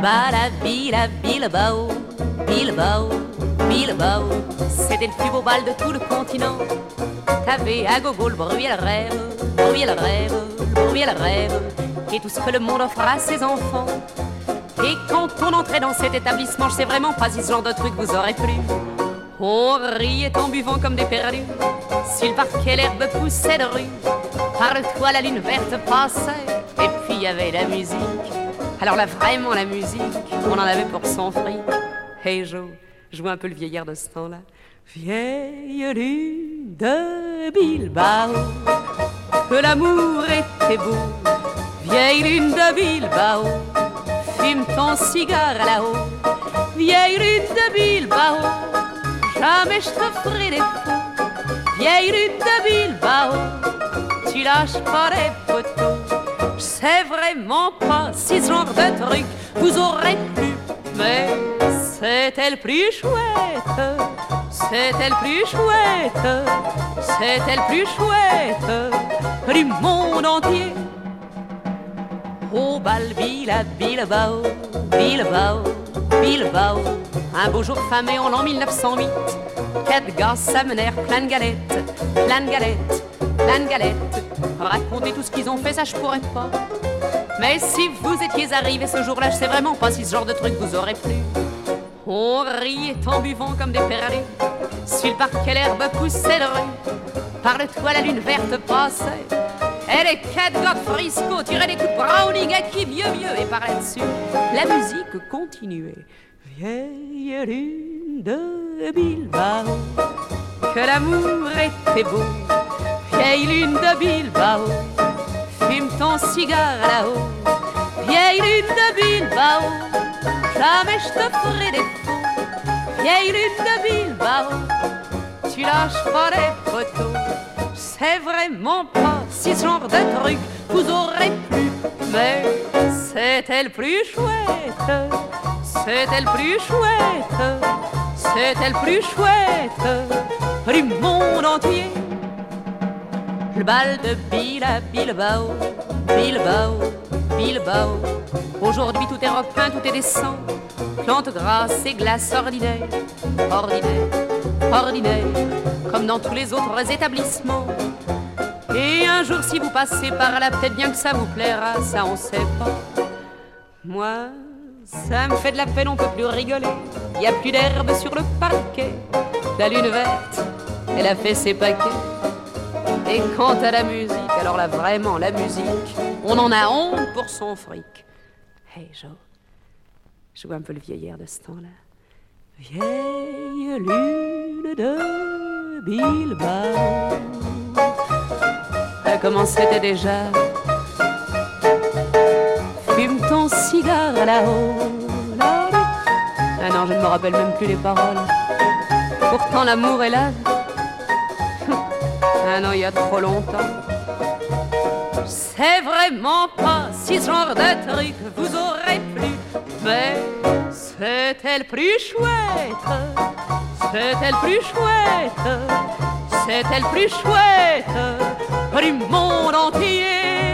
Bala Bilbao, Bilbao, Bilbao, c'était le plus beau bal de tout le continent. T'avais à gogo le bruit à le rêve, bruit à le rêve, bruit à le rêve, et tout ce que le monde offre à ses enfants. Et quand on entrait dans cet établissement, je sais vraiment pas si ce genre de truc vous aurait plu. On riait en buvant comme des perdus, sur le parquet l'herbe poussait de rue. Par le toit la lune verte passait, et puis il y avait la musique. Alors là vraiment la musique, on en avait pour son fric. Hey Joe, joue un peu le vieillard de ce temps-là. Vieille lune de Bilbao, que l'amour était beau. Vieille lune de Bilbao, fume ton cigare là-haut. Vieille lune de Bilbao, jamais je te ferai des fous. Vieille lune de Bilbao, tu lâches pas les poteaux. Je sais vraiment pas si ce genre de truc vous aurait plu, mais c'était le plus chouette, c'était le plus chouette, c'était le plus chouette du monde entier. Au bal Bilbao, Bilbao, Bilbao, un beau jour fin mai en l'an 1908, 4 gars s'amenèrent plein de galettes, plein de galettes, plein de galettes. Raconter tout ce qu'ils ont fait, ça je pourrais pas. Mais si vous étiez arrivés ce jour-là, je sais vraiment pas si ce genre de truc vous aurait plu. On riait en buvant comme des perdus, sur le parquet l'herbe poussait de rue. Par le toit la lune verte passait, et les 4 gars de Frisco tiraient des coups de browning à qui vieux. Et par là-dessus, la musique continuait. Vieille lune de Bilbao, que l'amour était beau. Vieille lune de Bilbao, fume ton cigare là-haut. Vieille lune de Bilbao, jamais je te ferai des fous. Vieille lune de Bilbao, tu lâches pas les poteaux. Je sais vraiment pas si ce genre de truc vous aurait plu, mais c'était le plus chouette, c'était le plus chouette, c'était le plus chouette du monde entier. Le bal de Bilbao, Bilbao, Bilbao. Aujourd'hui tout est repeint, tout est décent. Plantes grasses et glaces ordinaires, ordinaires, ordinaires, comme dans tous les autres établissements. Et un jour si vous passez par là, peut-être bien que ça vous plaira, ça on sait pas. Moi, ça me fait de la peine, on peut plus rigoler. Y a plus d'herbe sur le parquet. La lune verte, elle a fait ses paquets. Et quant à la musique, alors là vraiment la musique, on en a honte pour son fric. Hey Joe, joue un peu le vieillard de ce temps-là. Vieille lune de Bilbao. Comment c'était déjà? Fume ton cigare là-haut. Ah non, je ne me rappelle même plus les paroles. Pourtant l'amour est là. Ah non, il y a trop longtemps. Je sais vraiment pas si ce genre de truc vous aurait plu, mais c'était le plus chouette, c'était le plus chouette, c'était le plus chouette du monde entier.